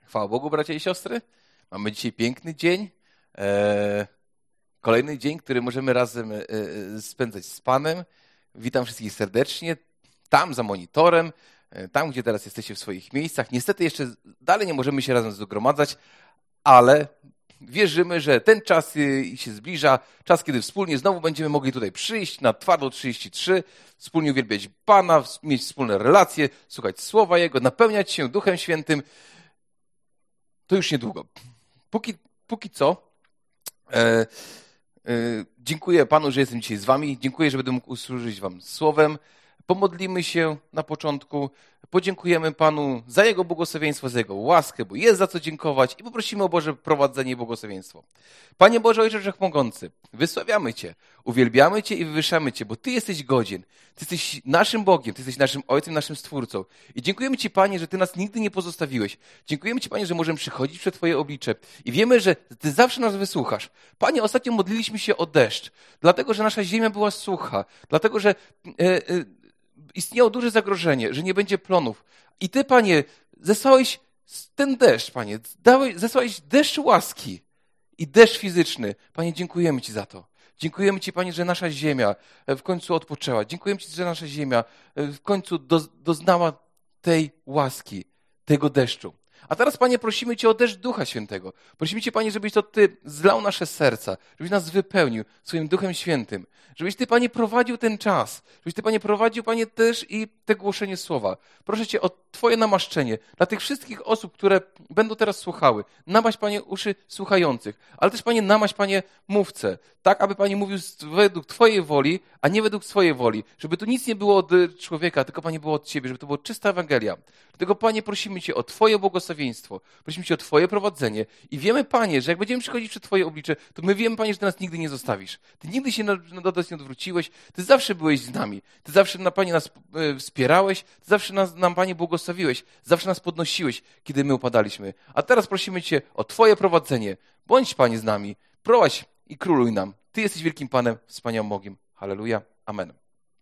Chwała Bogu, bracia i siostry. Mamy dzisiaj piękny dzień. Kolejny dzień, który możemy razem spędzać z Panem. Witam wszystkich serdecznie. Tam za monitorem, tam gdzie teraz jesteście w swoich miejscach. Niestety jeszcze dalej nie możemy się razem zgromadzać, ale wierzymy, że ten czas się zbliża. Czas, kiedy wspólnie znowu będziemy mogli tutaj przyjść na Twardo 33, wspólnie uwielbiać Pana, mieć wspólne relacje, słuchać Słowa Jego, napełniać się Duchem Świętym. To już niedługo. Póki co, dziękuję Panu, że jestem dzisiaj z wami. Dziękuję, że będę mógł usłużyć wam słowem. Pomodlimy się na początku. Podziękujemy Panu za Jego błogosławieństwo, za Jego łaskę, bo jest za co dziękować i poprosimy o Boże prowadzenie i błogosławieństwo. Panie Boże, Ojcze Wszechmogący, wysławiamy Cię, uwielbiamy Cię i wywyższamy Cię, bo Ty jesteś godzien. Ty jesteś naszym Bogiem, Ty jesteś naszym Ojcem, naszym Stwórcą. I dziękujemy Ci, Panie, że Ty nas nigdy nie pozostawiłeś. Dziękujemy Ci, Panie, że możemy przychodzić przed Twoje oblicze i wiemy, że Ty zawsze nas wysłuchasz. Panie, ostatnio modliliśmy się o deszcz, dlatego, że nasza ziemia była sucha, dlatego, że istniało duże zagrożenie, że nie będzie plonów. I Ty, Panie, zesłałeś ten deszcz, Panie, zesłałeś deszcz łaski i deszcz fizyczny. Panie, dziękujemy Ci za to. Dziękujemy Ci, Panie, że nasza ziemia w końcu odpoczęła. Dziękujemy Ci, że nasza ziemia w końcu doznała tej łaski, tego deszczu. A teraz, Panie, prosimy Cię o deszcz Ducha Świętego. Prosimy Cię, Panie, żebyś to Ty zlał nasze serca, żebyś nas wypełnił swoim Duchem Świętym, żebyś Ty, Panie, prowadził ten czas, żebyś Ty, Panie, prowadził, Panie, też i te głoszenie słowa. Proszę Cię o Twoje namaszczenie dla tych wszystkich osób, które będą teraz słuchały. Namaść, Panie, uszy słuchających, ale też, Panie, namaść, Panie, mówcę, tak, aby, Panie, mówił według Twojej woli, a nie według swojej woli, żeby tu nic nie było od człowieka, tylko, Panie, było od Ciebie, żeby to była czysta Ewangelia. Dlatego, Panie, prosimy Cię o Twoje błogosławieństwo, prosimy Cię o Twoje prowadzenie i wiemy, Panie, że jak będziemy przychodzić przed Twoje oblicze, to my wiemy, Panie, że Ty nas nigdy nie zostawisz. Ty nigdy się do nas nie odwróciłeś, Ty zawsze byłeś z nami, Ty zawsze, Panie, nas wspierałeś, Ty zawsze nam, Panie, błogosławiłeś, zawsze nas podnosiłeś, kiedy my upadaliśmy. A teraz prosimy Cię o Twoje prowadzenie. Bądź, Panie, z nami, prowadź i króluj nam. Ty jesteś wielkim Panem, wspaniałym Bogiem. Halleluja. Amen.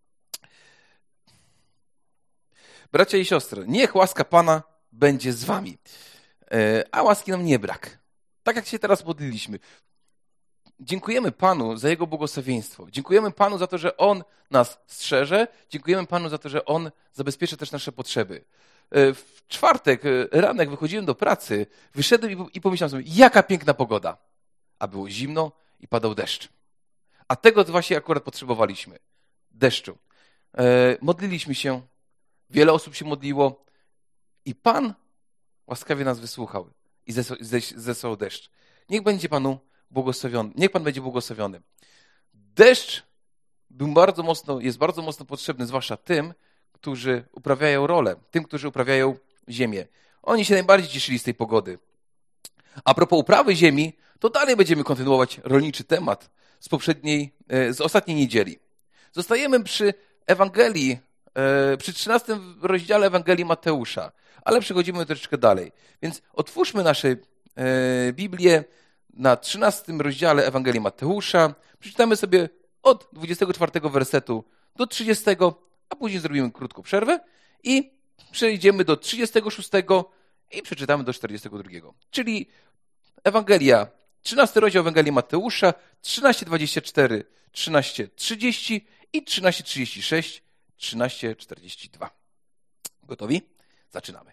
Bracia i siostry, niech łaska Pana będzie z wami, a łaski nam nie brak. Tak jak się teraz modliliśmy. Dziękujemy Panu za Jego błogosławieństwo. Dziękujemy Panu za to, że On nas strzeże. Dziękujemy Panu za to, że On zabezpiecza też nasze potrzeby. W czwartek rano, jak wychodziłem do pracy, wyszedłem i pomyślałem sobie, jaka piękna pogoda. A było zimno i padał deszcz. A tego właśnie akurat potrzebowaliśmy. Deszczu. Modliliśmy się. Wiele osób się modliło i Pan łaskawie nas wysłuchał i zesłał deszcz. Niech będzie Panu błogosławiony. Niech Pan będzie błogosławiony. Deszcz jest bardzo mocno potrzebny, zwłaszcza tym, którzy uprawiają rolę, tym, którzy uprawiają ziemię. Oni się najbardziej cieszyli z tej pogody. A propos uprawy ziemi, to dalej będziemy kontynuować rolniczy temat z ostatniej niedzieli. Zostajemy przy Ewangelii, przy 13 rozdziale Ewangelii Mateusza, ale przechodzimy troszeczkę dalej. Więc otwórzmy nasze Biblię na 13 rozdziale Ewangelii Mateusza. Przeczytamy sobie od 24 wersetu do 30, a później zrobimy krótką przerwę i przejdziemy do 36 i przeczytamy do 42. Czyli Ewangelia, 13 rozdział Ewangelii Mateusza, 13:24, 13:30 i 13:36, 13:42. Gotowi? Zaczynamy.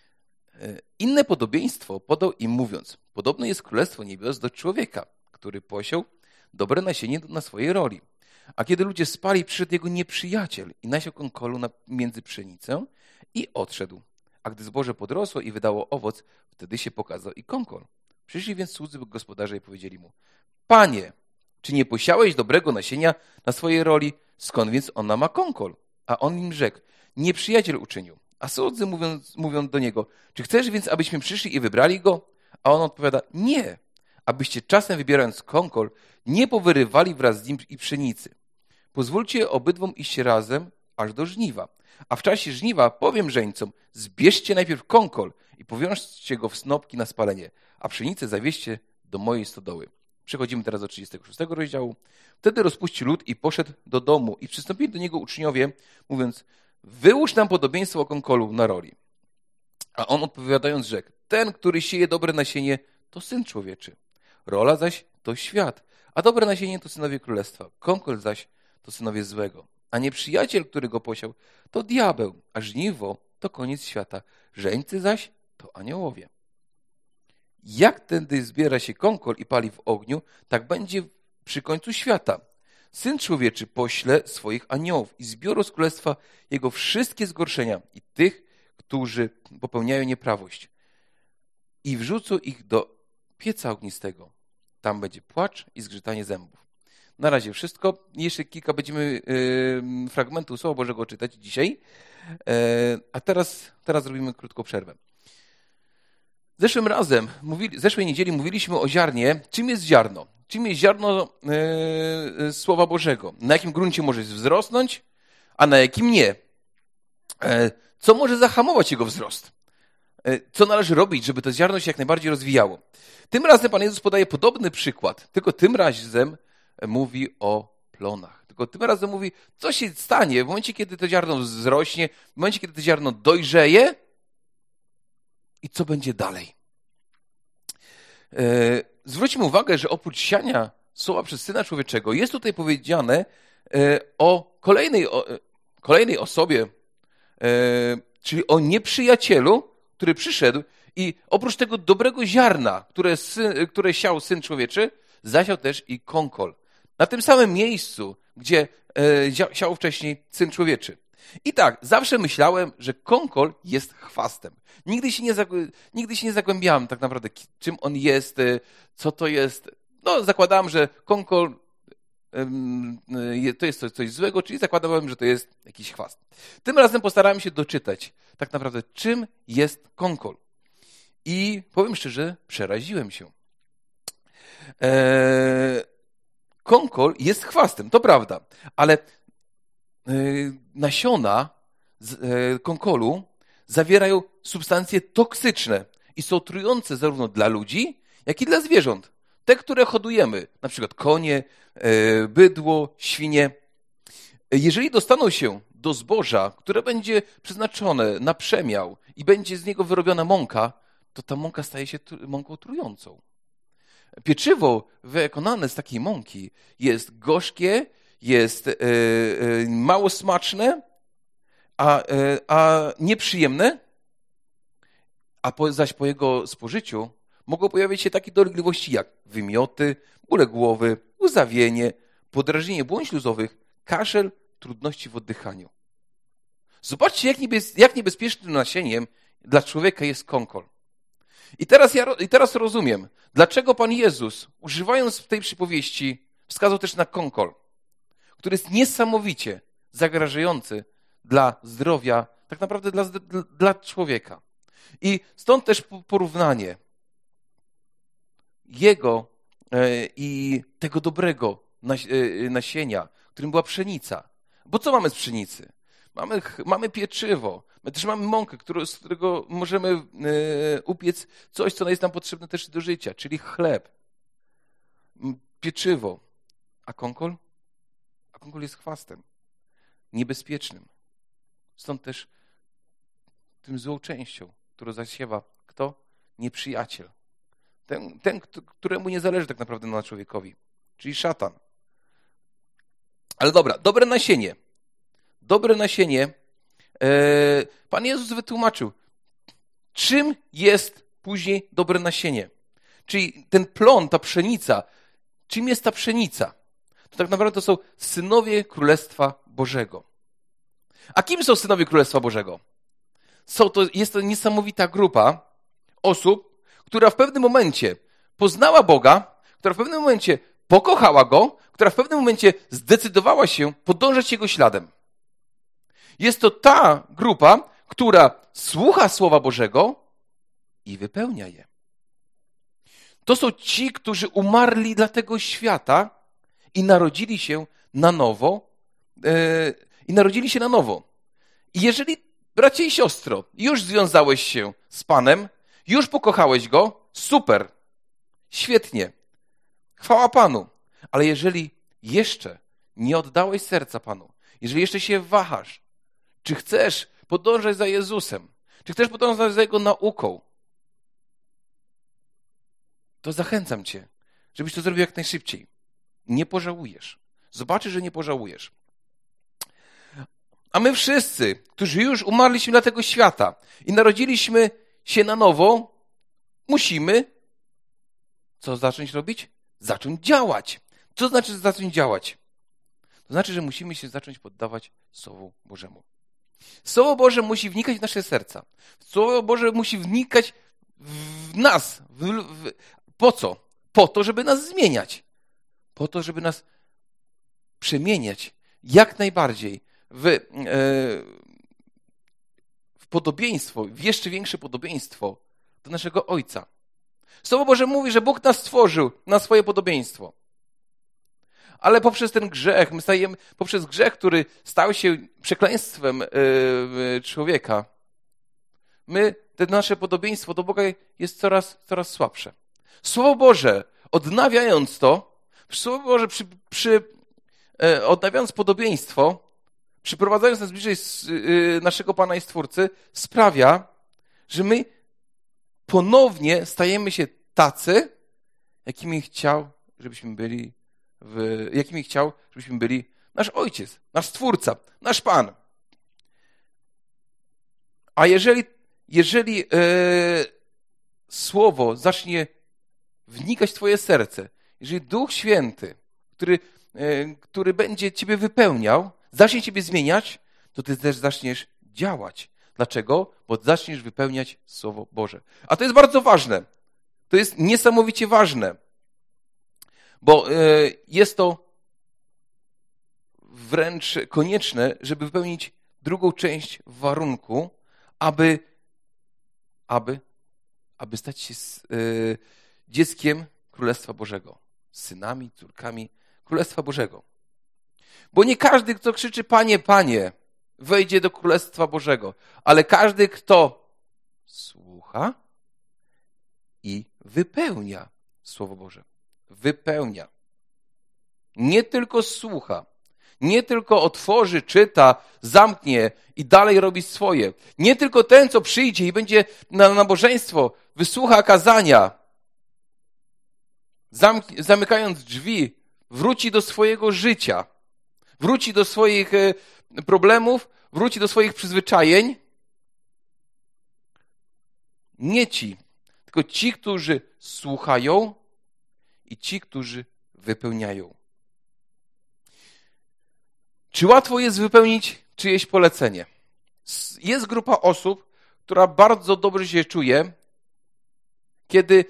Inne podobieństwo podał im mówiąc, podobno jest królestwo niebios do człowieka, który posiął dobre nasienie na swojej roli. A kiedy ludzie spali, przyszedł jego nieprzyjaciel i nasiał konkolu między pszenicę i odszedł. A gdy zboże podrosło i wydało owoc, wtedy się pokazał i konkol. Przyszli więc słudzy gospodarza i powiedzieli mu, Panie, czy nie posiałeś dobrego nasienia na swojej roli? Skąd więc ona ma konkol? A on im rzekł, nieprzyjaciel uczynił. A słudzy mówią do niego, czy chcesz więc, abyśmy przyszli i wybrali go? A on odpowiada, nie, abyście czasem wybierając konkol, nie powyrywali wraz z nim i pszenicy. Pozwólcie obydwom iść razem aż do żniwa. A w czasie żniwa powiem żeńcom, zbierzcie najpierw konkol i powiążcie go w snopki na spalenie, a pszenicę zawieźcie do mojej stodoły. Przechodzimy teraz do 36 rozdziału. Wtedy rozpuścił lud i poszedł do domu i przystąpili do niego uczniowie, mówiąc, wyłóż nam podobieństwo o konkolu na roli. A on odpowiadając rzekł, Ten, który sieje dobre nasienie, to Syn Człowieczy. Rola zaś to świat, a dobre nasienie to synowie królestwa. Konkol zaś to synowie złego. A nieprzyjaciel, który go posiał, to diabeł, a żniwo to koniec świata. Żeńcy zaś to aniołowie. Jak tędy zbiera się konkol i pali w ogniu, tak będzie przy końcu świata. Syn Człowieczy pośle swoich aniołów i zbiorą z królestwa jego wszystkie zgorszenia i tych, którzy popełniają nieprawość. I wrzucą ich do pieca ognistego. Tam będzie płacz i zgrzytanie zębów. Na razie wszystko. Jeszcze kilka będziemy fragmentów Słowa Bożego czytać dzisiaj. A teraz zrobimy krótką przerwę. Zeszłej niedzieli mówiliśmy o ziarnie. Czym jest ziarno? Czym jest ziarno Słowa Bożego? Na jakim gruncie może wzrosnąć, a na jakim nie? Co może zahamować jego wzrost? Co należy robić, żeby to ziarno się jak najbardziej rozwijało? Tym razem Pan Jezus podaje podobny przykład, tylko tym razem mówi o plonach. Tylko tym razem mówi, co się stanie w momencie, kiedy to ziarno wzrośnie, w momencie, kiedy to ziarno dojrzeje i co będzie dalej. Zwróćmy uwagę, że oprócz siania słowa przez Syna Człowieczego jest tutaj powiedziane o kolejnej osobie, czyli o nieprzyjacielu, który przyszedł i oprócz tego dobrego ziarna, które siał Syn Człowieczy, zasiał też i konkol. Na tym samym miejscu, gdzie siał wcześniej Syn Człowieczy. I tak, zawsze myślałem, że konkol jest chwastem. Nigdy się nie zagłębiałem tak naprawdę, czym on jest, co to jest. No, zakładałem, że konkol to jest coś złego, czyli zakładałem, że to jest jakiś chwast. Tym razem postarałem się doczytać tak naprawdę, czym jest konkol. I powiem szczerze, przeraziłem się. Konkol jest chwastem, to prawda, ale nasiona konkolu zawierają substancje toksyczne i są trujące zarówno dla ludzi, jak i dla zwierząt. Te, które hodujemy, na przykład konie, bydło, świnie. Jeżeli dostaną się do zboża, które będzie przeznaczone na przemiał i będzie z niego wyrobiona mąka, to ta mąka staje się mąką trującą. Pieczywo wykonane z takiej mąki jest gorzkie, jest mało smaczne, a nieprzyjemne, zaś po jego spożyciu mogą pojawić się takie dolegliwości jak wymioty, bóle głowy, uzawienie, podrażnienie błon śluzowych, kaszel, trudności w oddychaniu. Zobaczcie, jak niebezpiecznym nasieniem dla człowieka jest konkol. I teraz rozumiem, dlaczego Pan Jezus, używając tej przypowieści, wskazał też na konkol, który jest niesamowicie zagrażający dla zdrowia, tak naprawdę dla człowieka. I stąd też porównanie jego i tego dobrego nasienia, którym była pszenica. Bo co mamy z pszenicy? Mamy pieczywo, my też mamy mąkę, z którego możemy upiec coś, co jest nam potrzebne też do życia, czyli chleb, pieczywo. A konkol? A konkol jest chwastem, niebezpiecznym. Stąd też tym złą częścią, którą zasiewa kto? Nieprzyjaciel. Ten, któremu nie zależy tak naprawdę na człowiekowi, czyli szatan. Ale dobra, dobre nasienie. Dobre nasienie. Pan Jezus wytłumaczył, czym jest później dobre nasienie. Czyli ten plon, ta pszenica, czym jest ta pszenica? To tak naprawdę to są synowie Królestwa Bożego. A kim są synowie Królestwa Bożego? Jest to niesamowita grupa osób, która w pewnym momencie poznała Boga, która w pewnym momencie pokochała Go, która w pewnym momencie zdecydowała się podążać Jego śladem. Jest to ta grupa, która słucha Słowa Bożego i wypełnia je. To są ci, którzy umarli dla tego świata i narodzili się na nowo. I jeżeli, bracie i siostro, już związałeś się z Panem, już pokochałeś Go, super, świetnie, chwała Panu. Ale jeżeli jeszcze nie oddałeś serca Panu, jeżeli jeszcze się wahasz, czy chcesz podążać za Jezusem, czy chcesz podążać za Jego nauką, to zachęcam cię, żebyś to zrobił jak najszybciej. Nie pożałujesz. Zobaczysz, że nie pożałujesz. A my wszyscy, którzy już umarliśmy dla tego świata i narodziliśmy się na nowo, musimy co zacząć robić? Zacząć działać. Co znaczy zacząć działać? To znaczy, że musimy się zacząć poddawać Słowu Bożemu. Słowo Boże musi wnikać w nasze serca. Słowo Boże musi wnikać w nas. Po co? Po to, żeby nas zmieniać. Po to, żeby nas przemieniać jak najbardziej w podobieństwo, w jeszcze większe podobieństwo do naszego Ojca. Słowo Boże mówi, że Bóg nas stworzył na swoje podobieństwo. Ale poprzez ten grzech, poprzez grzech, który stał się przekleństwem człowieka, to nasze podobieństwo do Boga jest coraz słabsze. Słowo Boże, odnawiając to, Słowo Boże odnawiając podobieństwo, przyprowadzając nas bliżej naszego Pana i Stwórcy, sprawia, że my ponownie stajemy się tacy, jakimi chciał, żebyśmy byli nasz Ojciec, nasz Stwórca, nasz Pan. A jeżeli Słowo zacznie wnikać w twoje serce, jeżeli Duch Święty, który będzie ciebie wypełniał, zacznie ciebie zmieniać, to ty też zaczniesz działać. Dlaczego? Bo zaczniesz wypełniać Słowo Boże. A to jest bardzo ważne. To jest niesamowicie ważne. Bo jest to wręcz konieczne, żeby wypełnić drugą część warunku, aby stać się dzieckiem Królestwa Bożego. Synami, córkami Królestwa Bożego. Bo nie każdy, kto krzyczy Panie, Panie, wejdzie do Królestwa Bożego, ale każdy, kto słucha i wypełnia Słowo Boże. Wypełnia. Nie tylko słucha, nie tylko otworzy, czyta, zamknie i dalej robi swoje. Nie tylko ten, co przyjdzie i będzie na nabożeństwo, wysłucha kazania, zamykając drzwi, wróci do swojego życia, wróci do swoich problemów, wróci do swoich przyzwyczajeń. Nie ci, tylko ci, którzy słuchają i ci, którzy wypełniają. Czy łatwo jest wypełnić czyjeś polecenie? Jest grupa osób, która bardzo dobrze się czuje, kiedy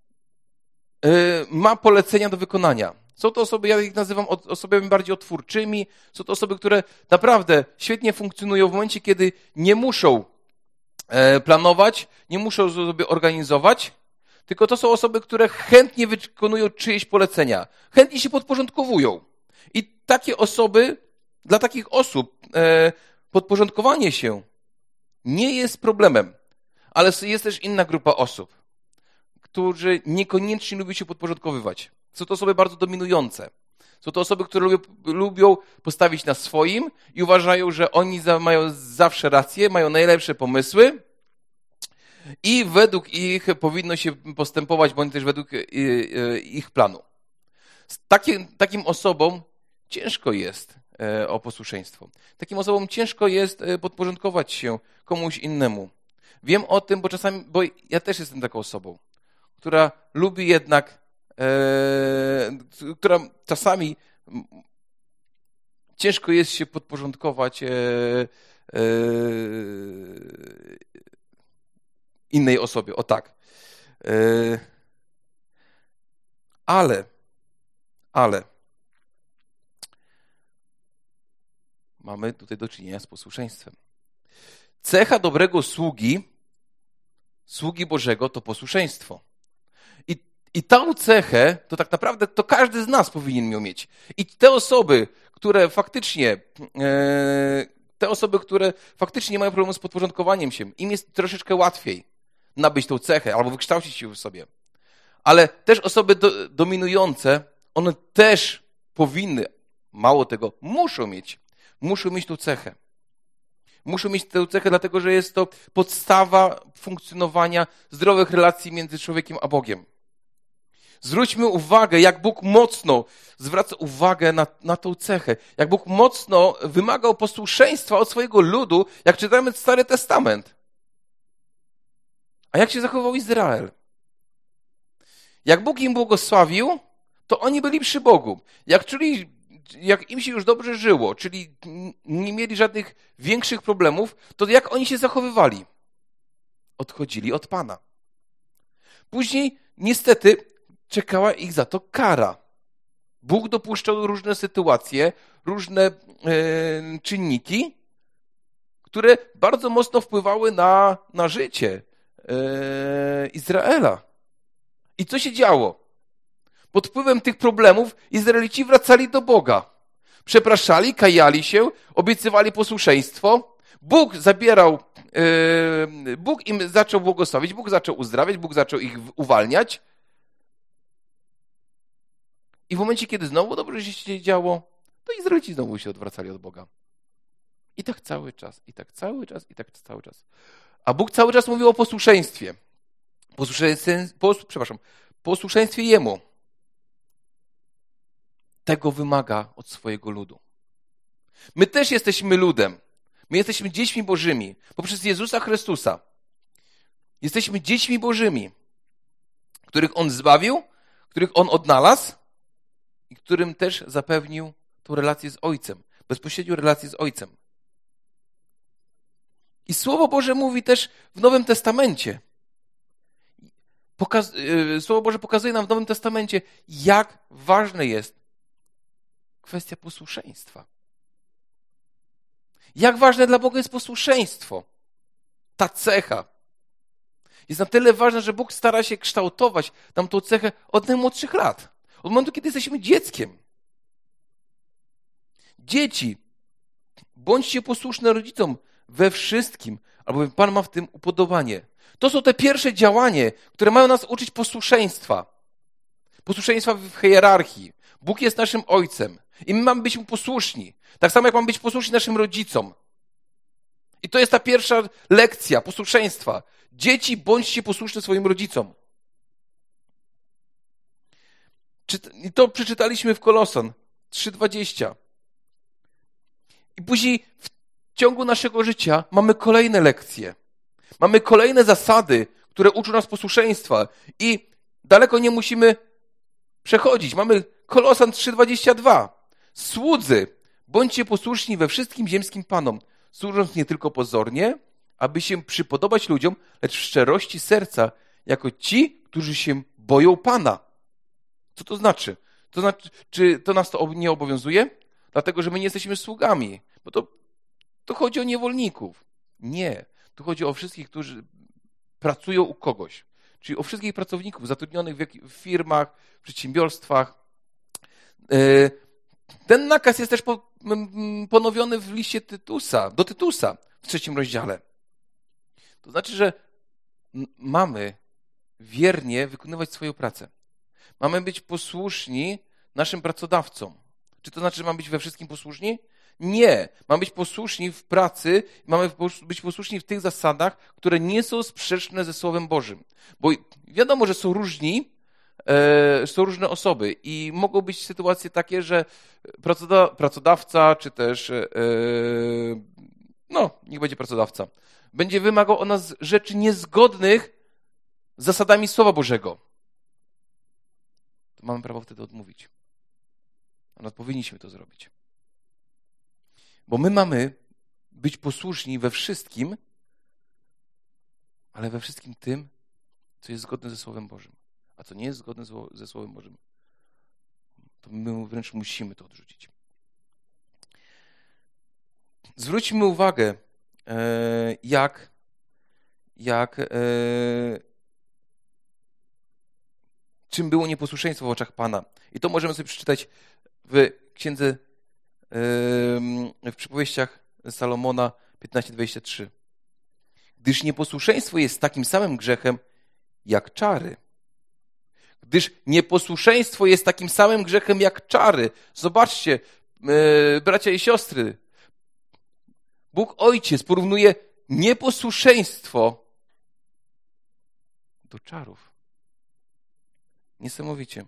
ma polecenia do wykonania. Są to osoby, ja ich nazywam osobami bardziej otwórczymi, są to osoby, które naprawdę świetnie funkcjonują w momencie, kiedy nie muszą planować, nie muszą sobie organizować, tylko to są osoby, które chętnie wykonują czyjeś polecenia, chętnie się podporządkowują. I takie osoby, dla takich osób podporządkowanie się nie jest problemem, ale jest też inna grupa osób, którzy niekoniecznie lubią się podporządkowywać. Są to osoby bardzo dominujące. Są to osoby, które lubią postawić na swoim i uważają, że oni mają zawsze rację, mają najlepsze pomysły i według ich powinno się postępować, bądź też według ich planu. Takim osobom ciężko jest o posłuszeństwo. Takim osobom ciężko jest podporządkować się komuś innemu. Wiem o tym, bo ja też jestem taką osobą, która lubi jednak, która czasami ciężko jest się podporządkować innej osobie. O tak. Ale mamy tutaj do czynienia z posłuszeństwem. Cecha dobrego sługi Bożego to posłuszeństwo. I tę cechę to tak naprawdę to każdy z nas powinien ją mieć. I te osoby, które faktycznie mają problem z podporządkowaniem się, im jest troszeczkę łatwiej nabyć tą cechę albo wykształcić ją w sobie. Ale też osoby dominujące, one też powinny, mało tego, muszą mieć tą cechę. Muszą mieć tę cechę, dlatego że jest to podstawa funkcjonowania zdrowych relacji między człowiekiem a Bogiem. Zwróćmy uwagę, jak Bóg mocno zwraca uwagę na tą cechę. Jak Bóg mocno wymagał posłuszeństwa od swojego ludu, jak czytamy Stary Testament. A jak się zachował Izrael? Jak Bóg im błogosławił, to oni byli przy Bogu. Jak im się już dobrze żyło, czyli nie mieli żadnych większych problemów, to jak oni się zachowywali? Odchodzili od Pana. Później, niestety, czekała ich za to kara. Bóg dopuszczał różne sytuacje, różne czynniki, które bardzo mocno wpływały na życie Izraela. I co się działo? Pod wpływem tych problemów Izraelici wracali do Boga. Przepraszali, kajali się, obiecywali posłuszeństwo. Bóg im zaczął błogosławić, Bóg zaczął uzdrawiać, Bóg zaczął ich uwalniać. I w momencie, kiedy znowu dobrze się działo, to Izraelici znowu się odwracali od Boga. I tak cały czas, i tak cały czas, i tak cały czas. A Bóg cały czas mówił o posłuszeństwie. Posłuszeństwie Jemu. Tego wymaga od swojego ludu. My też jesteśmy ludem. My jesteśmy dziećmi Bożymi. Poprzez Jezusa Chrystusa. Jesteśmy dziećmi Bożymi, których On zbawił, których On odnalazł i którym też zapewnił tą relację z Ojcem. Bezpośrednią relację z Ojcem. I Słowo Boże mówi też w Nowym Testamencie. Słowo Boże pokazuje nam w Nowym Testamencie, jak ważne jest kwestia posłuszeństwa. Jak ważne dla Boga jest posłuszeństwo. Ta cecha. Jest na tyle ważna, że Bóg stara się kształtować nam tą cechę od najmłodszych lat. Od momentu, kiedy jesteśmy dzieckiem. Dzieci, bądźcie posłuszne rodzicom we wszystkim, albowiem Pan ma w tym upodobanie. To są te pierwsze działania, które mają nas uczyć posłuszeństwa. Posłuszeństwa w hierarchii. Bóg jest naszym Ojcem i my mamy być Mu posłuszni. Tak samo jak mamy być posłuszni naszym rodzicom. I to jest ta pierwsza lekcja posłuszeństwa. Dzieci, bądźcie posłuszne swoim rodzicom. I to przeczytaliśmy w Kolosan 3:20. I później w ciągu naszego życia mamy kolejne lekcje. Mamy kolejne zasady, które uczą nas posłuszeństwa. I daleko nie musimy przechodzić. Mamy Kolosan 3:22. Słudzy, bądźcie posłuszni we wszystkim ziemskim panom, służąc nie tylko pozornie, aby się przypodobać ludziom, lecz w szczerości serca, jako ci, którzy się boją Pana. Co to znaczy? To znaczy, czy to nas to nie obowiązuje? Dlatego, że my nie jesteśmy sługami. Bo to chodzi o niewolników. Nie. Tu chodzi o wszystkich, którzy pracują u kogoś. Czyli o wszystkich pracowników zatrudnionych w firmach, w przedsiębiorstwach. Ten nakaz jest też ponowiony w liście do Tytusa w 3 rozdziale. To znaczy, że mamy wiernie wykonywać swoją pracę. Mamy być posłuszni naszym pracodawcom. Czy to znaczy, że mamy być we wszystkim posłuszni? Nie. Mamy być posłuszni w pracy, mamy być posłuszni w tych zasadach, które nie są sprzeczne ze Słowem Bożym. Bo wiadomo, że są różne osoby i mogą być sytuacje takie, że pracodawca, czy też niech będzie pracodawca, będzie wymagał od nas rzeczy niezgodnych z zasadami Słowa Bożego. To mamy prawo wtedy odmówić. A nas powinniśmy to zrobić. Bo my mamy być posłuszni we wszystkim, ale we wszystkim tym, co jest zgodne ze Słowem Bożym. A co nie jest zgodne ze Słowem Bożym, to my wręcz musimy to odrzucić. Zwróćmy uwagę, czym było nieposłuszeństwo w oczach Pana. I to możemy sobie przeczytać w księdze, w przypowieściach Salomona 15:23. Gdyż nieposłuszeństwo jest takim samym grzechem, jak czary. Gdyż nieposłuszeństwo jest takim samym grzechem, jak czary. Zobaczcie, bracia i siostry, Bóg Ojciec porównuje nieposłuszeństwo do czarów. Niesamowicie.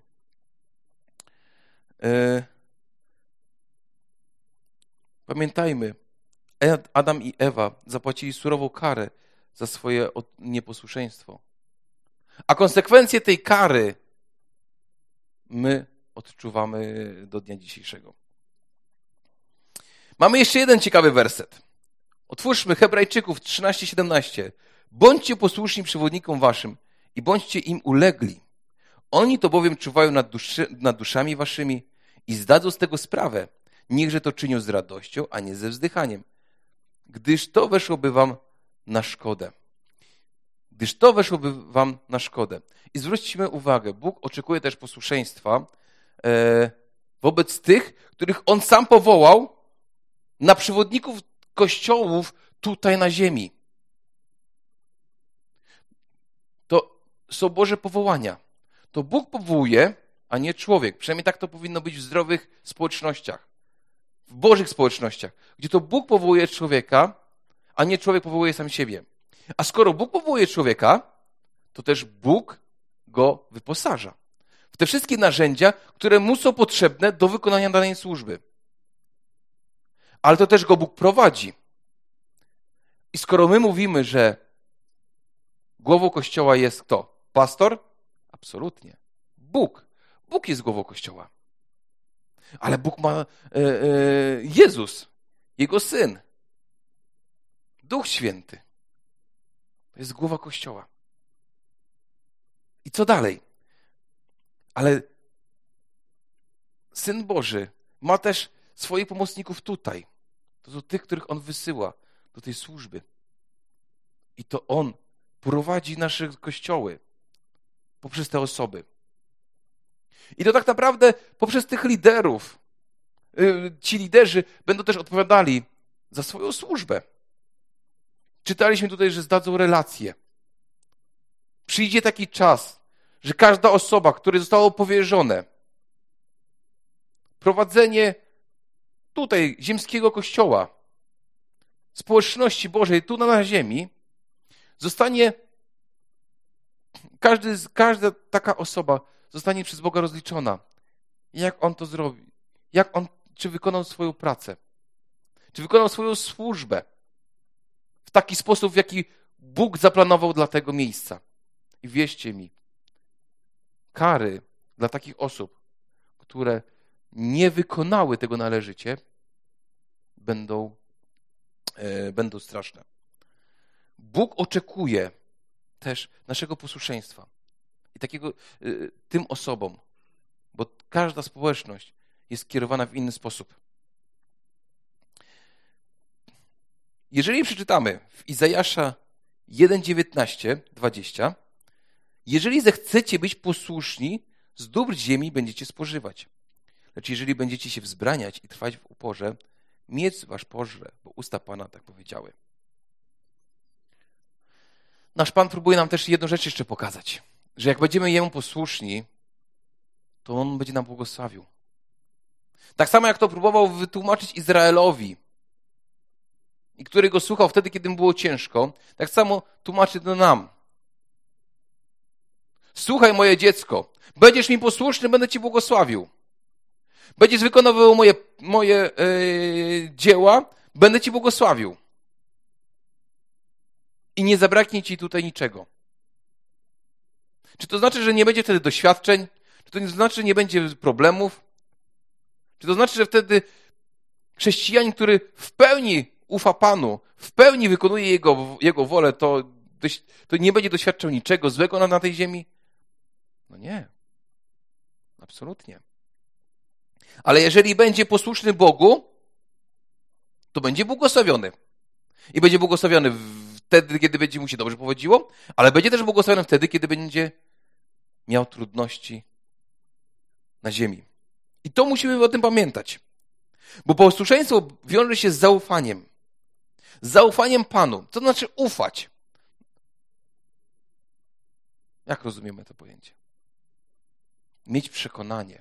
Pamiętajmy, Adam i Ewa zapłacili surową karę za swoje nieposłuszeństwo. A konsekwencje tej kary my odczuwamy do dnia dzisiejszego. Mamy jeszcze jeden ciekawy werset. Otwórzmy Hebrajczyków 13:17. Bądźcie posłuszni przewodnikom waszym i bądźcie im ulegli. Oni to bowiem czuwają nad duszami waszymi i zdadzą z tego sprawę. Niechże to czynią z radością, a nie ze wzdychaniem. Gdyż to weszłoby wam na szkodę. I zwróćmy uwagę, Bóg oczekuje też posłuszeństwa wobec tych, których On sam powołał na przewodników kościołów tutaj na ziemi. To są Boże powołania. To Bóg powołuje, a nie człowiek. Przynajmniej tak to powinno być w zdrowych społecznościach. W Bożych społecznościach, gdzie to Bóg powołuje człowieka, a nie człowiek powołuje sam siebie. A skoro Bóg powołuje człowieka, to też Bóg go wyposaża w te wszystkie narzędzia, które mu są potrzebne do wykonania danej służby. Ale to też go Bóg prowadzi. I skoro my mówimy, że głową Kościoła jest kto? Pastor? Absolutnie. Bóg. Bóg jest głową Kościoła. Ale Bóg ma Jezus, Jego Syn, Duch Święty. To jest głowa Kościoła. I co dalej? Ale Syn Boży ma też swoich pomocników tutaj. To są tych, których On wysyła do tej służby. I to On prowadzi nasze kościoły poprzez te osoby. I to tak naprawdę poprzez tych liderów. Ci liderzy będą też odpowiadali za swoją służbę. Czytaliśmy tutaj, że zdadzą relacje. Przyjdzie taki czas, że każda osoba, której zostało powierzone prowadzenie tutaj ziemskiego kościoła, społeczności Bożej tu na ziemi, zostanie, każda taka osoba zostanie przez Boga rozliczona. Jak On to zrobi? Czy wykonał swoją pracę? Czy wykonał swoją służbę w taki sposób, w jaki Bóg zaplanował dla tego miejsca? I wierzcie mi, kary dla takich osób, które nie wykonały tego należycie, będą straszne. Bóg oczekuje też naszego posłuszeństwa i takiego tym osobom, bo każda społeczność jest kierowana w inny sposób. Jeżeli przeczytamy w Izajasza 1:19, 20, jeżeli zechcecie być posłuszni, z dóbr ziemi będziecie spożywać. Lecz jeżeli będziecie się wzbraniać i trwać w uporze, miec wasz pożre, bo usta Pana tak powiedziały. Nasz Pan próbuje nam też jedną rzecz jeszcze pokazać, że jak będziemy Jemu posłuszni, to On będzie nam błogosławił. Tak samo jak to próbował wytłumaczyć Izraelowi i który go słuchał wtedy, kiedy mu było ciężko, tak samo tłumaczy to nam. Słuchaj, moje dziecko, będziesz mi posłuszny, będę ci błogosławił. Będziesz wykonywał moje dzieła, będę ci błogosławił. I nie zabraknie ci tutaj niczego. Czy to znaczy, że nie będzie wtedy doświadczeń? Czy to znaczy, że nie będzie problemów? Czy to znaczy, że wtedy chrześcijanin, który w pełni ufa Panu, w pełni wykonuje Jego wolę, to nie będzie doświadczał niczego złego na tej ziemi? No nie. Absolutnie. Ale jeżeli będzie posłuszny Bogu, to będzie błogosławiony. I będzie błogosławiony wtedy, kiedy będzie mu się dobrze powodziło, ale będzie też błogosławiony wtedy, kiedy będzie miał trudności na ziemi. I to musimy o tym pamiętać. Bo posłuszeństwo wiąże się z zaufaniem. Z zaufaniem Panu. Co to znaczy ufać? Jak rozumiemy to pojęcie? Mieć przekonanie,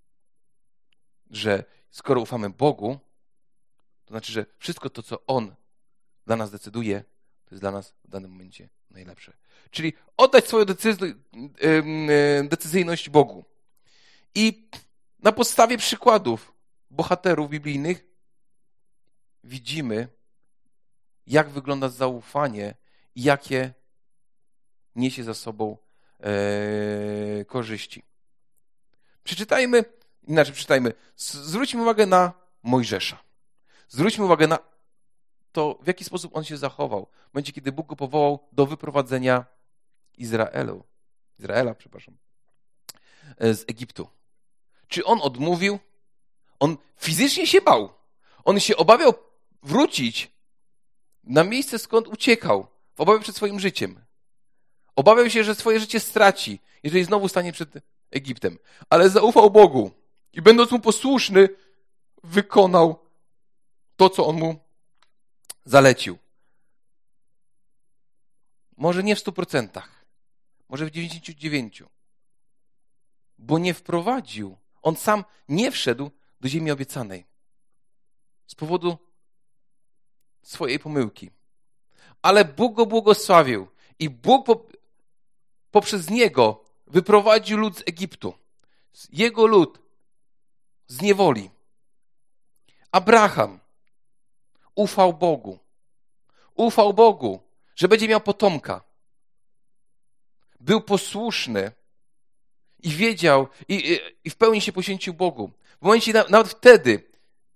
że skoro ufamy Bogu, to znaczy, że wszystko to, co On dla nas decyduje, to jest dla nas w danym momencie najlepsze. Czyli oddać swoją decyzyjność Bogu. I na podstawie przykładów bohaterów biblijnych widzimy, jak wygląda zaufanie i jakie niesie za sobą korzyści. Przeczytajmy. Zwróćmy uwagę na Mojżesza. Zwróćmy uwagę na to, w jaki sposób on się zachował w momencie, kiedy Bóg go powołał do wyprowadzenia Izraela, z Egiptu. Czy on odmówił? On fizycznie się bał. On się obawiał wrócić na miejsce, skąd uciekał, w obawie przed swoim życiem. Obawiał się, że swoje życie straci, jeżeli znowu stanie przed Egiptem. Ale zaufał Bogu i będąc mu posłuszny, wykonał to, co on mu zalecił. Może nie w 100%, może w 99%. Bo nie wprowadził, on sam nie wszedł do ziemi obiecanej z powodu swojej pomyłki. Ale Bóg go błogosławił i Bóg poprzez niego wyprowadził lud z Egiptu. Jego lud z niewoli. Abraham ufał Bogu. Ufał Bogu, że będzie miał potomka. Był posłuszny i wiedział, i w pełni się poświęcił Bogu. W momencie, nawet wtedy,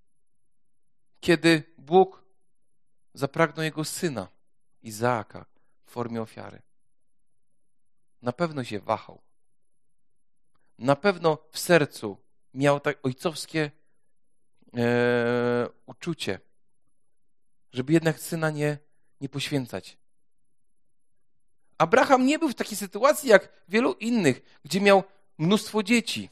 kiedy Bóg zapragnął jego syna, Izaaka, w formie ofiary. Na pewno się wahał. Na pewno w sercu miał tak ojcowskie uczucie, żeby jednak syna nie poświęcać. Abraham nie był w takiej sytuacji jak wielu innych, gdzie miał mnóstwo dzieci.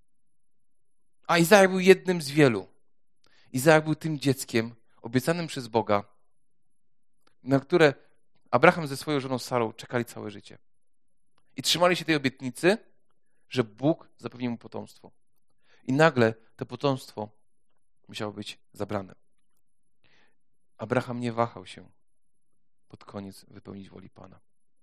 A Izaak był jednym z wielu. Izaak był tym dzieckiem obiecanym przez Boga, na które Abraham ze swoją żoną Sarą czekali całe życie. I trzymali się tej obietnicy, że Bóg zapewni mu potomstwo. I nagle to potomstwo musiało być zabrane. Abraham nie wahał się pod koniec wypełnić woli Pana.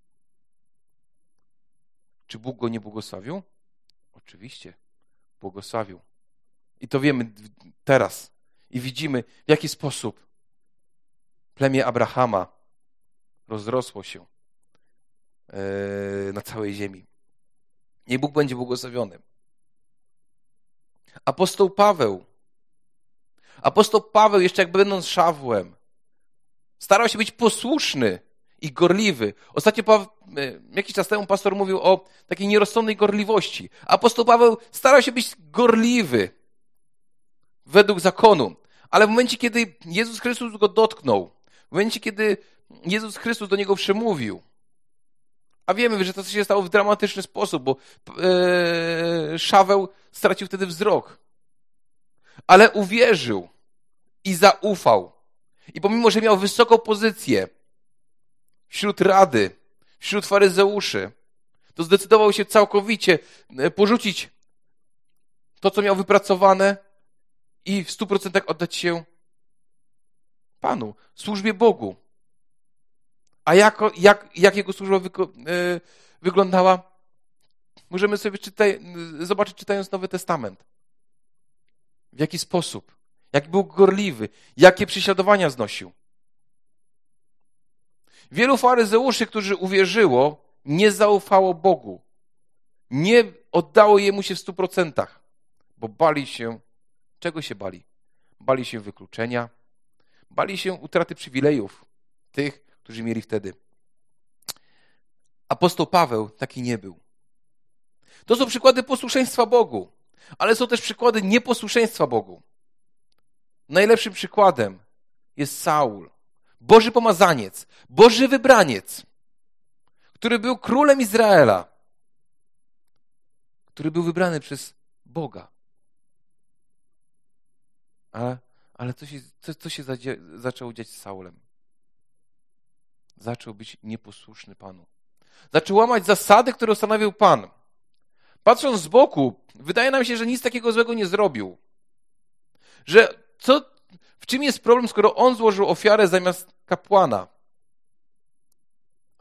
Czy Bóg go nie błogosławił? Oczywiście, błogosławił. I to wiemy teraz. I widzimy, w jaki sposób plemię Abrahama rozrosło się na całej ziemi. Niech Bóg będzie błogosławiony. Apostoł Paweł, jeszcze jak będąc Szawłem, starał się być posłuszny i gorliwy. Ostatnio, jakiś czas temu pastor mówił o takiej nierozsądnej gorliwości. Apostoł Paweł starał się być gorliwy według zakonu. Ale w momencie, kiedy Jezus Chrystus go dotknął, w momencie, kiedy Jezus Chrystus do niego przemówił, a wiemy, że to się stało w dramatyczny sposób, bo Szaweł stracił wtedy wzrok. Ale uwierzył i zaufał. I pomimo, że miał wysoką pozycję wśród rady, wśród faryzeuszy, to zdecydował się całkowicie porzucić to, co miał wypracowane i w 100% oddać się Panu, służbie Bogu. A jak jego służba wyglądała? Możemy sobie zobaczyć, czytając Nowy Testament. W jaki sposób? Jak był gorliwy? Jakie prześladowania znosił? Wielu faryzeuszy, którzy uwierzyło, nie zaufało Bogu. Nie oddało Jemu się w 100%, bo bali się. Czego się bali? Bali się wykluczenia. Bali się utraty przywilejów tych, którzy mieli wtedy. Apostoł Paweł taki nie był. To są przykłady posłuszeństwa Bogu, ale są też przykłady nieposłuszeństwa Bogu. Najlepszym przykładem jest Saul, Boży pomazaniec, Boży wybraniec, który był królem Izraela, który był wybrany przez Boga. Ale co się zaczęło dziać z Saulem? Zaczął być nieposłuszny Panu. Zaczął łamać zasady, które ustanowił Pan. Patrząc z boku, wydaje nam się, że nic takiego złego nie zrobił. W czym jest problem, skoro on złożył ofiarę zamiast kapłana?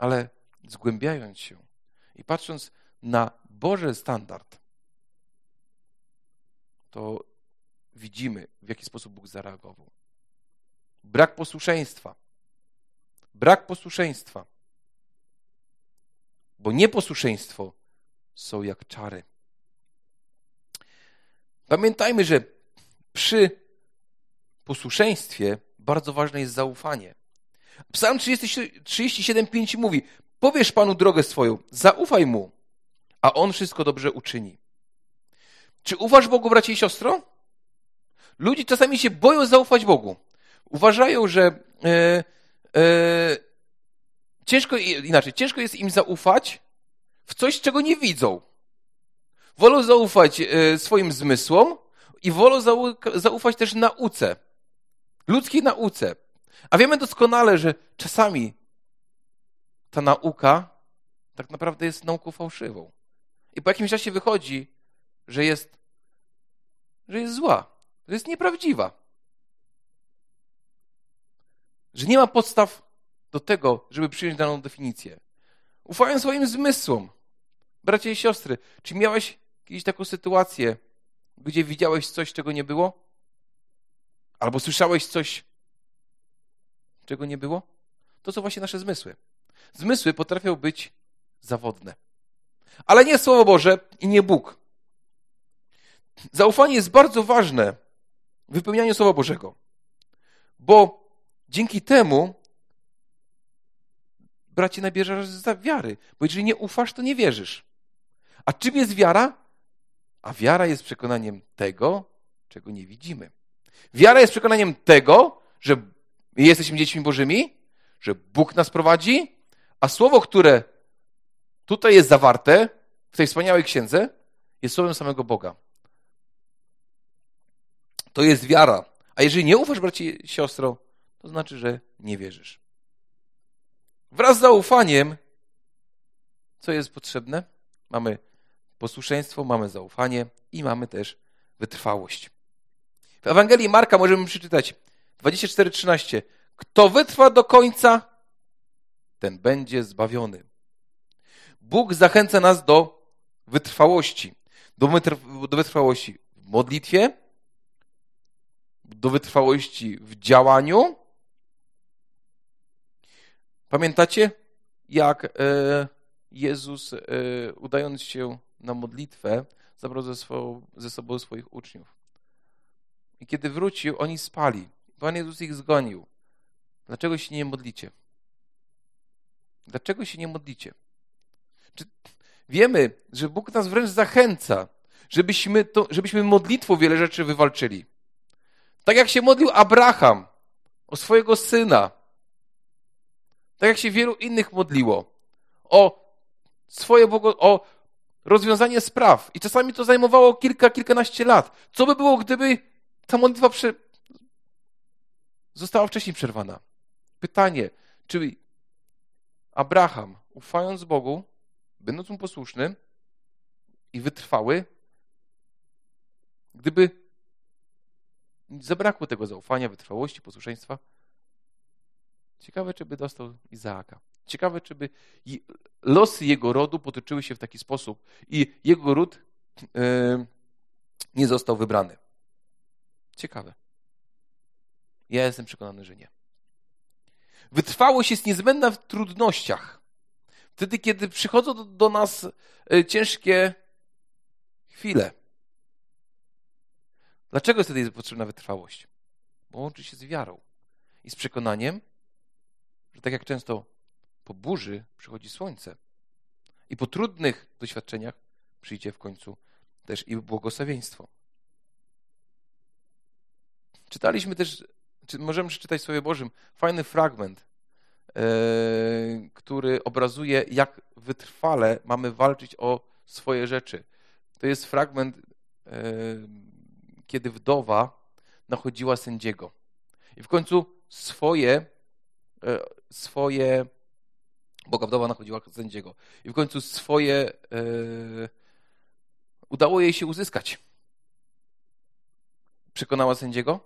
Ale zgłębiając się i patrząc na Boży standard, to widzimy, w jaki sposób Bóg zareagował. Brak posłuszeństwa. Brak posłuszeństwa. Bo nieposłuszeństwo są jak czary. Pamiętajmy, że przy posłuszeństwie bardzo ważne jest zaufanie. Psalm 37:5 mówi: powiesz Panu drogę swoją, zaufaj Mu, a On wszystko dobrze uczyni. Czy ufasz Bogu, bracie i siostro? Ludzie czasami się boją zaufać Bogu. Uważają, że ciężko jest im zaufać w coś, czego nie widzą. Wolą zaufać swoim zmysłom i wolą zaufać też nauce, ludzkiej nauce. A wiemy doskonale, że czasami ta nauka tak naprawdę jest nauką fałszywą. I po jakimś czasie wychodzi, że jest zła, że jest nieprawdziwa. Że nie ma podstaw do tego, żeby przyjąć daną definicję. Ufając swoim zmysłom. Bracia i siostry, czy miałeś kiedyś taką sytuację, gdzie widziałeś coś, czego nie było? Albo słyszałeś coś, czego nie było? To są właśnie nasze zmysły. Zmysły potrafią być zawodne. Ale nie Słowo Boże i nie Bóg. Zaufanie jest bardzo ważne w wypełnianiu Słowa Bożego. Bo dzięki temu, bracie, nabierzesz za wiary. Bo jeżeli nie ufasz, to nie wierzysz. A czym jest wiara? A wiara jest przekonaniem tego, czego nie widzimy. Wiara jest przekonaniem tego, że jesteśmy dziećmi Bożymi, że Bóg nas prowadzi, a słowo, które tutaj jest zawarte, w tej wspaniałej księdze, jest słowem samego Boga. To jest wiara. A jeżeli nie ufasz, bracie i siostro, to znaczy, że nie wierzysz. Wraz z zaufaniem, co jest potrzebne? Mamy posłuszeństwo, mamy zaufanie i mamy też wytrwałość. W Ewangelii Marka możemy przeczytać 24:13. Kto wytrwa do końca, ten będzie zbawiony. Bóg zachęca nas do wytrwałości. Do wytrwałości w modlitwie, do wytrwałości w działaniu. Pamiętacie, jak Jezus, udając się na modlitwę, zabrał ze sobą swoich uczniów. I kiedy wrócił, oni spali. Pan Jezus ich zgonił. Dlaczego się nie modlicie? Dlaczego się nie modlicie? Wiemy, że Bóg nas wręcz zachęca, żebyśmy modlitwą wiele rzeczy wywalczyli. Tak jak się modlił Abraham o swojego syna. Tak jak się wielu innych modliło. O rozwiązanie spraw. I czasami to zajmowało kilkanaście lat. Co by było, gdyby ta modlitwa została wcześniej przerwana? Pytanie, czy Abraham, ufając Bogu, będąc mu posłuszny i wytrwały, gdyby zabrakło tego zaufania, wytrwałości, posłuszeństwa, ciekawe, czy by dostał Izaaka. Ciekawe, czy by losy jego rodu potoczyły się w taki sposób i jego ród nie został wybrany. Ciekawe. Ja jestem przekonany, że nie. Wytrwałość jest niezbędna w trudnościach. Wtedy, kiedy przychodzą do nas ciężkie chwile. Dlaczego wtedy jest potrzebna wytrwałość? Bo łączy się z wiarą i z przekonaniem, że tak jak często po burzy przychodzi słońce i po trudnych doświadczeniach przyjdzie w końcu też i błogosławieństwo. Czytaliśmy też, możemy przeczytać w Słowie Bożym fajny fragment, który obrazuje, jak wytrwale mamy walczyć o swoje rzeczy. To jest fragment, kiedy wdowa nachodziła sędziego. I w końcu Boga wdowa nachodziła sędziego. I w końcu udało jej się uzyskać. Przekonała sędziego?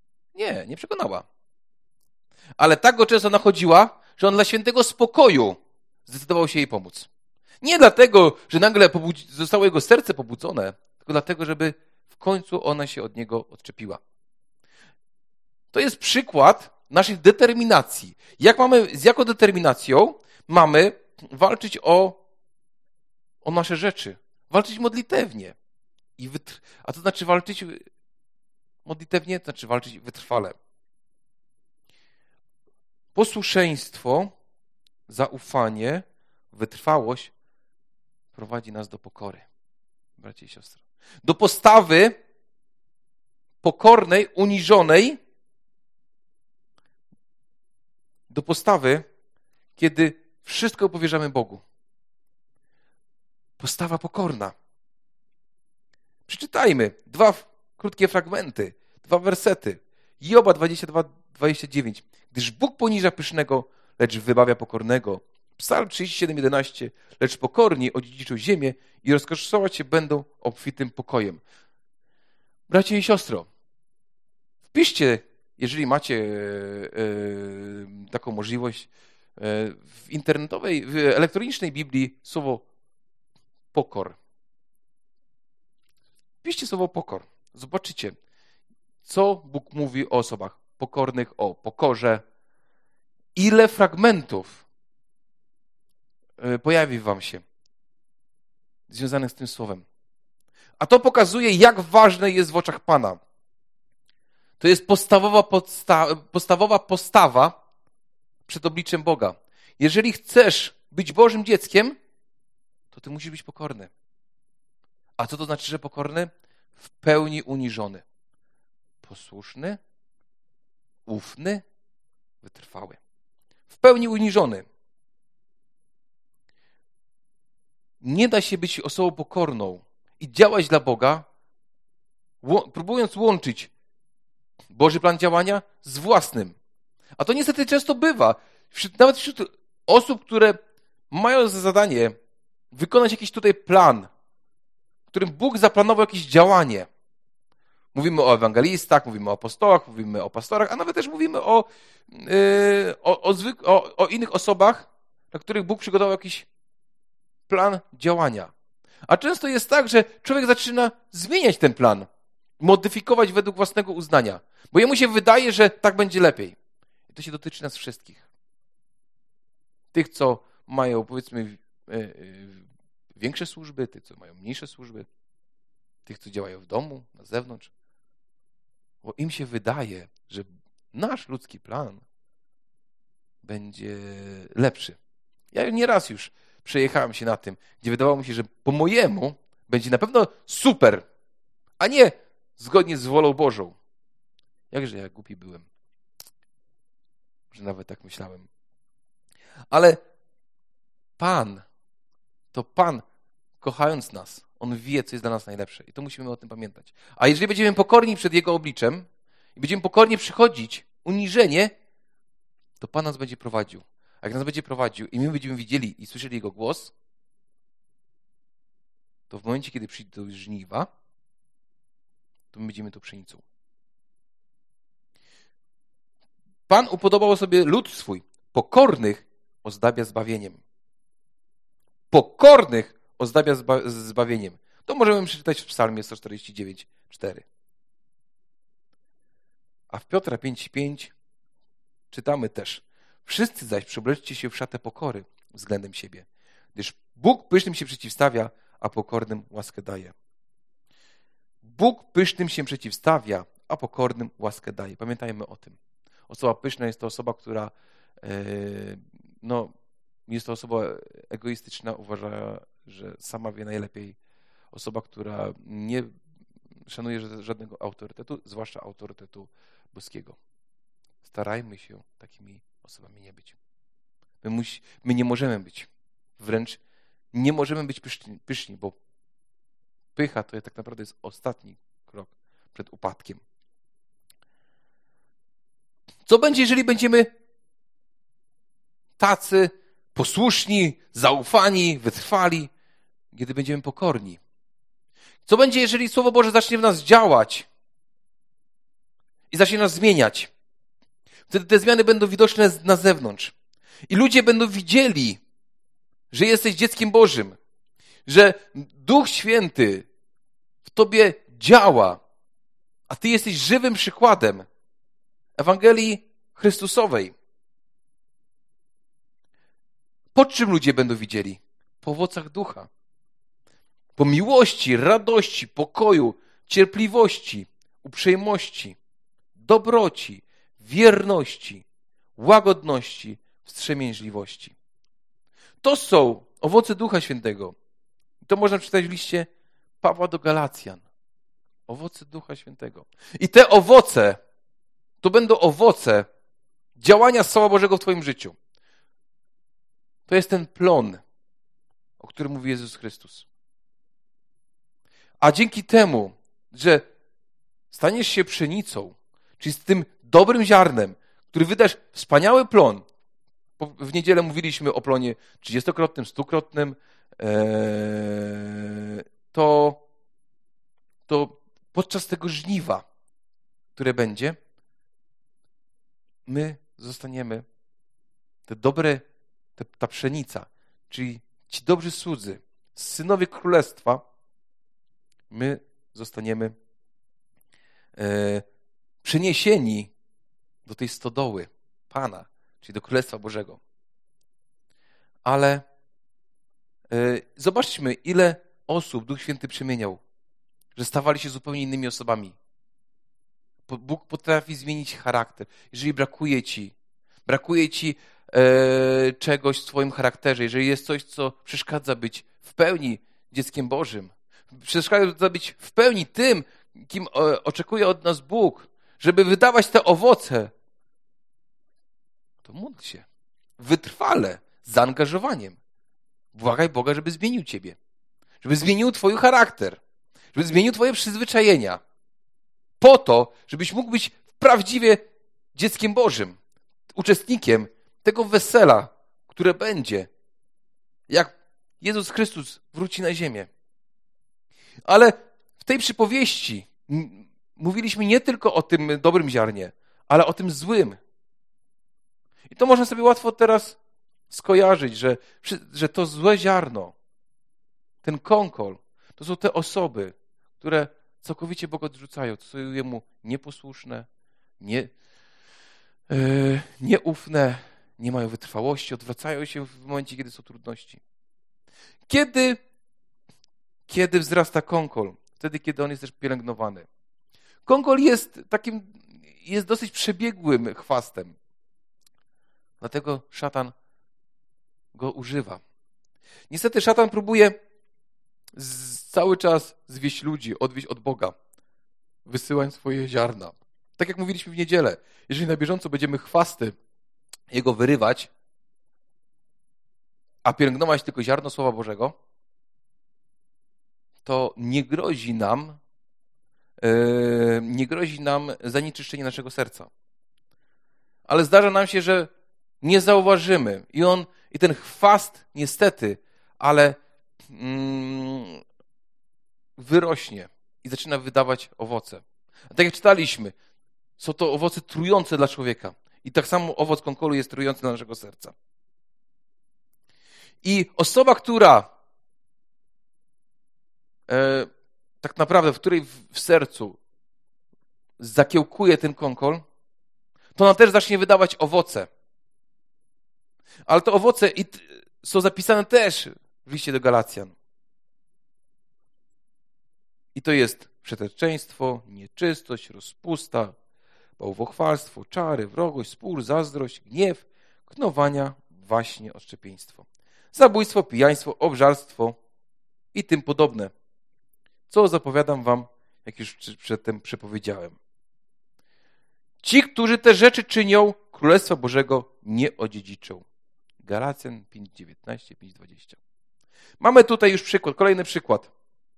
Nie przekonała. Ale tak go często nachodziła, że on dla świętego spokoju zdecydował się jej pomóc. Nie dlatego, że nagle zostało jego serce pobudzone, tylko dlatego, żeby w końcu ona się od niego odczepiła. To jest przykład naszej determinacji. Z jaką determinacją mamy walczyć o nasze rzeczy? Walczyć modlitewnie. A to znaczy walczyć modlitewnie? To znaczy walczyć wytrwale. Posłuszeństwo, zaufanie, wytrwałość prowadzi nas do pokory, bracia i siostry. Do postawy pokornej, uniżonej, do postawy, kiedy wszystko powierzamy Bogu. Postawa pokorna. Przeczytajmy 2 krótkie fragmenty, 2 wersety. Joba 22-29. Gdyż Bóg poniża pysznego, lecz wybawia pokornego. Psalm 37:11. Lecz pokorni odziedziczą ziemię i rozkoszować się będą obfitym pokojem. Bracie i siostro, wpiszcie, jeżeli macie taką możliwość, w internetowej, w elektronicznej Biblii słowo pokor. Wpiszcie słowo pokor. Zobaczycie, co Bóg mówi o osobach pokornych, o pokorze. Ile fragmentów pojawi wam się związanych z tym słowem. A to pokazuje, jak ważne jest w oczach Pana. To jest podstawowa postawa przed obliczem Boga. Jeżeli chcesz być Bożym dzieckiem, to ty musisz być pokorny. A co to znaczy, że pokorny? W pełni uniżony. Posłuszny, ufny, wytrwały. W pełni uniżony. Nie da się być osobą pokorną i działać dla Boga, próbując łączyć Boży plan działania z własnym. A to niestety często bywa. Nawet wśród osób, które mają za zadanie wykonać jakiś tutaj plan, w którym Bóg zaplanował jakieś działanie. Mówimy o ewangelistach, mówimy o apostołach, mówimy o pastorach, a nawet też mówimy o innych osobach, dla których Bóg przygotował jakiś plan działania. A często jest tak, że człowiek zaczyna zmieniać ten plan, modyfikować według własnego uznania, bo jemu się wydaje, że tak będzie lepiej. I to się dotyczy nas wszystkich. Tych, co mają, powiedzmy, większe służby, tych, co mają mniejsze służby, tych, co działają w domu, na zewnątrz. Bo im się wydaje, że nasz ludzki plan będzie lepszy. Ja nieraz już przejechałem się na tym, gdzie wydawało mi się, że po mojemu będzie na pewno super, a nie zgodnie z wolą Bożą. Jakże ja głupi byłem. Że nawet tak myślałem. Ale Pan, kochając nas, On wie, co jest dla nas najlepsze. I to musimy o tym pamiętać. A jeżeli będziemy pokorni przed Jego obliczem i będziemy pokornie przychodzić uniżenie, to Pan nas będzie prowadził. A jak nas będzie prowadził i my będziemy widzieli i słyszeli Jego głos, to w momencie, kiedy przyjdą żniwa, to my będziemy tą pszenicą. Pan upodobał sobie lud swój. Pokornych ozdabia zbawieniem. Pokornych ozdabia zbawieniem. To możemy przeczytać w Psalmie 149:4. A w Piotra 5:5 czytamy też: wszyscy zaś przeobleczcie się w szatę pokory względem siebie, gdyż Bóg pysznym się przeciwstawia, a pokornym łaskę daje. Bóg pysznym się przeciwstawia, a pokornym łaskę daje. Pamiętajmy o tym. Osoba pyszna jest to osoba, która jest to osoba egoistyczna, uważa, że sama wie najlepiej. Osoba, która nie szanuje żadnego autorytetu, zwłaszcza autorytetu boskiego. Starajmy się takimi osobami nie być. My nie możemy być. Wręcz nie możemy być pyszni, bo pycha to tak naprawdę jest ostatni krok przed upadkiem. Co będzie, jeżeli będziemy tacy posłuszni, zaufani, wytrwali, kiedy będziemy pokorni? Co będzie, jeżeli Słowo Boże zacznie w nas działać i zacznie nas zmieniać? Wtedy te zmiany będą widoczne na zewnątrz. I ludzie będą widzieli, że jesteś dzieckiem Bożym, że Duch Święty w tobie działa, a ty jesteś żywym przykładem Ewangelii Chrystusowej. Po czym ludzie będą widzieli? Po owocach ducha. Po miłości, radości, pokoju, cierpliwości, uprzejmości, dobroci, wierności, łagodności, wstrzemięźliwości. To są owoce Ducha Świętego. To można przeczytać w liście Pawła do Galacjan. Owoce Ducha Świętego. I te owoce to będą owoce działania Słowa Bożego w twoim życiu. To jest ten plon, o którym mówi Jezus Chrystus. A dzięki temu, że staniesz się pszenicą, czyli z tym dobrym ziarnem, który wydasz wspaniały plon. W niedzielę mówiliśmy o plonie 30-krotnym, 100-krotnym. To podczas tego żniwa, które będzie, my zostaniemy ta pszenica, czyli ci dobrzy słudzy, synowie królestwa, my zostaniemy przeniesieni do tej stodoły Pana, czyli do Królestwa Bożego. Ale zobaczmy, ile osób Duch Święty przemieniał, że stawali się zupełnie innymi osobami. Bóg potrafi zmienić charakter. Jeżeli brakuje ci czegoś w twoim charakterze, jeżeli jest coś, co przeszkadza być w pełni dzieckiem Bożym, przeszkadza być w pełni tym, kim oczekuje od nas Bóg, żeby wydawać te owoce, to módl się wytrwale, z zaangażowaniem. Błagaj Boga, żeby zmienił ciebie, żeby zmienił twój charakter, żeby zmienił twoje przyzwyczajenia, po to, żebyś mógł być prawdziwie dzieckiem Bożym, uczestnikiem tego wesela, które będzie, jak Jezus Chrystus wróci na ziemię. Ale w tej przypowieści mówiliśmy nie tylko o tym dobrym ziarnie, ale o tym złym. I to można sobie łatwo teraz skojarzyć, że to złe ziarno, ten konkol, to są te osoby, które całkowicie Boga odrzucają, to są Jemu nieposłuszne, nieufne, nie mają wytrwałości, odwracają się w momencie, kiedy są trudności. Kiedy wzrasta konkol? Wtedy, kiedy on jest też pielęgnowany. Konkol jest dosyć przebiegłym chwastem. Dlatego szatan go używa. Niestety szatan próbuje cały czas zwieść ludzi, odwieść od Boga, wysyłając swoje ziarna. Tak jak mówiliśmy w niedzielę, jeżeli na bieżąco będziemy chwasty jego wyrywać, a pielęgnować tylko ziarno Słowa Bożego, to nie grozi nam zanieczyszczenie naszego serca. Ale zdarza nam się, że nie zauważymy i ten chwast niestety, ale wyrośnie i zaczyna wydawać owoce. A tak jak czytaliśmy, są to owoce trujące dla człowieka. I tak samo owoc konkolu jest trujący dla naszego serca. I osoba, która tak naprawdę, w której w sercu zakiełkuje ten konkol, to ona też zacznie wydawać owoce. Ale te owoce są zapisane też w liście do Galacjan. I to jest przeteczeństwo, nieczystość, rozpusta, bałwochwalstwo, czary, wrogość, spór, zazdrość, gniew, knowania, waśnie, odszczepieństwo, zabójstwo, pijaństwo, obżarstwo i tym podobne. Co zapowiadam wam, jak już przedtem przepowiedziałem. Ci, którzy te rzeczy czynią, Królestwa Bożego nie odziedziczą. Galacjan 5:19, 5:20. Mamy tutaj już przykład, kolejny przykład.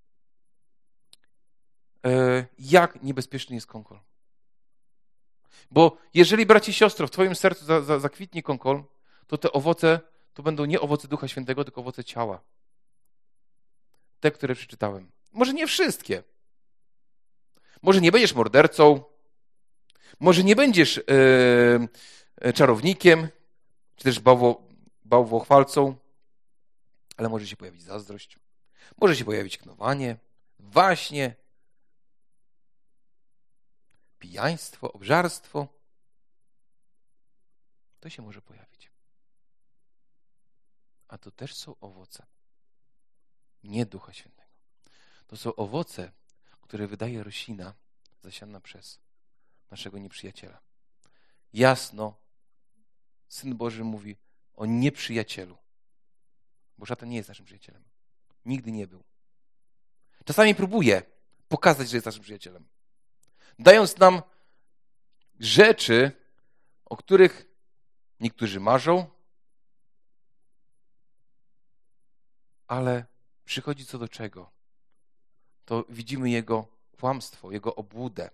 Jak niebezpieczny jest konkol. Bo jeżeli, bracie i siostro, w twoim sercu zakwitnie konkol, to te owoce to będą nie owoce Ducha Świętego, tylko owoce ciała. Te, które przeczytałem. Może nie wszystkie. Może nie będziesz mordercą, może nie będziesz czarownikiem, czy też bałwochwalcą, Ale może się pojawić zazdrość, może się pojawić knowanie, waśnie, pijaństwo, obżarstwo. To się może pojawić. A to też są owoce. Nie Ducha Świętego. To są owoce, które wydaje roślina zasiana przez naszego nieprzyjaciela. Jasno Syn Boży mówi o nieprzyjacielu. Bo szatan nie jest naszym przyjacielem. Nigdy nie był. Czasami próbuje pokazać, że jest naszym przyjacielem. Dając nam rzeczy, o których niektórzy marzą, ale przychodzi co do czego. To widzimy jego kłamstwo, jego obłudę.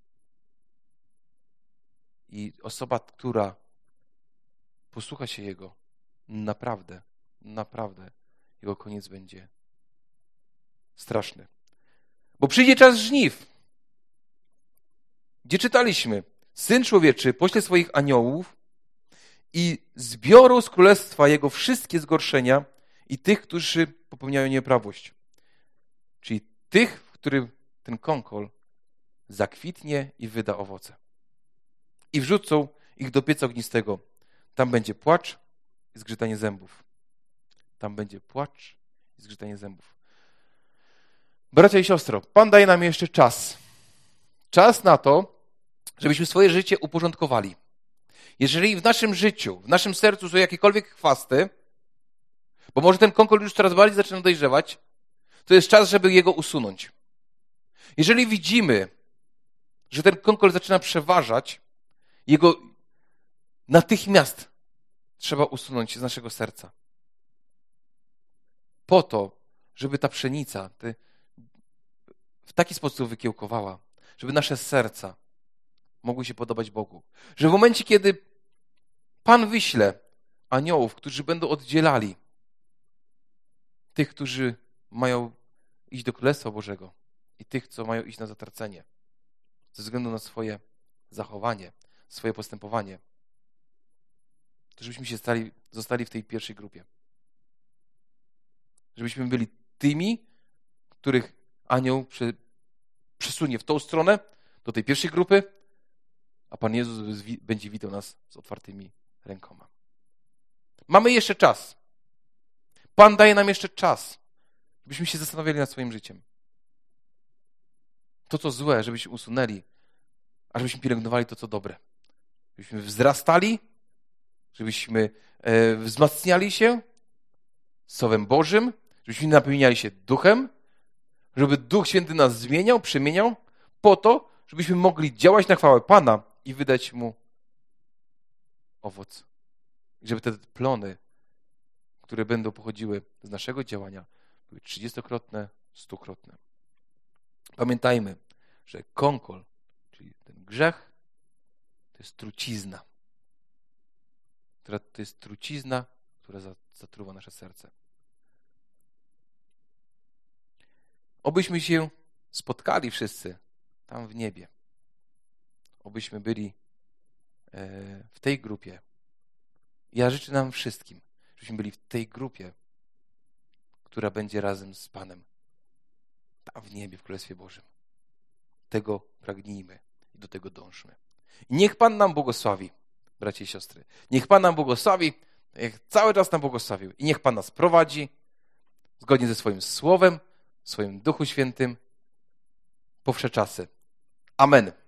I osoba, która posłucha się jego, naprawdę jego koniec będzie straszny. Bo przyjdzie czas żniw, gdzie czytaliśmy, Syn Człowieczy pośle swoich aniołów i zbiorą z królestwa jego wszystkie zgorszenia i tych, którzy popełniają nieprawość. Czyli tych, w których ten kąkol zakwitnie i wyda owoce. I wrzucą ich do pieca ognistego. Tam będzie płacz i zgrzytanie zębów. Tam będzie płacz i zgrzytanie zębów. Bracia i siostro, Pan daje nam jeszcze czas. Czas na to, żebyśmy swoje życie uporządkowali. Jeżeli w naszym życiu, w naszym sercu są jakiekolwiek chwasty, bo może ten kąkol już coraz bardziej zaczyna dojrzewać, to jest czas, żeby jego usunąć. Jeżeli widzimy, że ten kąkol zaczyna przeważać, jego natychmiast trzeba usunąć z naszego serca. Po to, żeby ta pszenica w taki sposób wykiełkowała, żeby nasze serca mogły się podobać Bogu. Że w momencie, kiedy Pan wyśle aniołów, którzy będą oddzielali tych, którzy mają iść do Królestwa Bożego i tych, co mają iść na zatracenie, ze względu na swoje zachowanie, swoje postępowanie, to żebyśmy zostali w tej pierwszej grupie. Żebyśmy byli tymi, których anioł przesunie w tą stronę, do tej pierwszej grupy, a Pan Jezus będzie witał nas z otwartymi rękoma. Mamy jeszcze czas. Pan daje nam jeszcze czas, żebyśmy się zastanawiali nad swoim życiem. To, co złe, żebyśmy usunęli, a żebyśmy pielęgnowali to, co dobre. Żebyśmy wzrastali, żebyśmy wzmacniali się Słowem Bożym, żebyśmy napełniali się Duchem, żeby Duch Święty nas zmieniał, przemieniał, po to, żebyśmy mogli działać na chwałę Pana i wydać Mu owoc. I żeby te plony, które będą pochodziły z naszego działania, były 30-krotne, 100-krotne. Pamiętajmy, że kąkol, czyli ten grzech, to jest trucizna. To jest trucizna, która zatruwa nasze serce. Obyśmy się spotkali wszyscy tam w niebie. Obyśmy byli w tej grupie. Ja życzę nam wszystkim, żebyśmy byli w tej grupie, która będzie razem z Panem. Tam w niebie, w Królestwie Bożym. Tego pragnijmy i do tego dążmy. I niech Pan nam błogosławi, bracia i siostry. Niech Pan nam błogosławi, jak cały czas nam błogosławił. I niech Pan nas prowadzi zgodnie ze swoim Słowem, w swoim Duchu Świętym po wsze czasy. Amen.